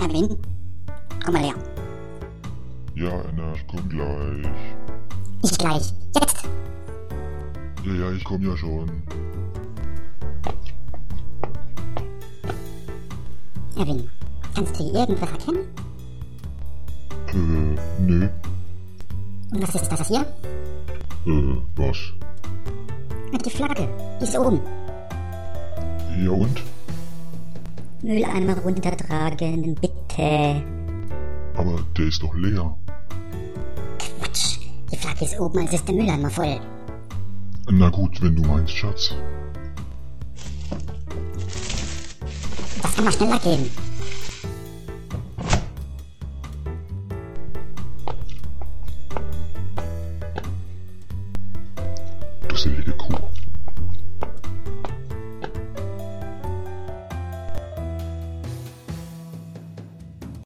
Erwin, komm mal her. Ja, Anna, ich komm gleich. Nicht gleich, jetzt! Ja, ich komm ja schon. Erwin, kannst du irgendwas erkennen? Nö. Und was ist das hier? Was? Die Flagge, die ist oben. Ja und? Mülleimer runtertragen, bitte. Aber der ist doch leer. Quatsch, die Flagge ist oben, als ist der Mülleimer voll. Na gut, wenn du meinst, Schatz. Das kann mal schneller gehen.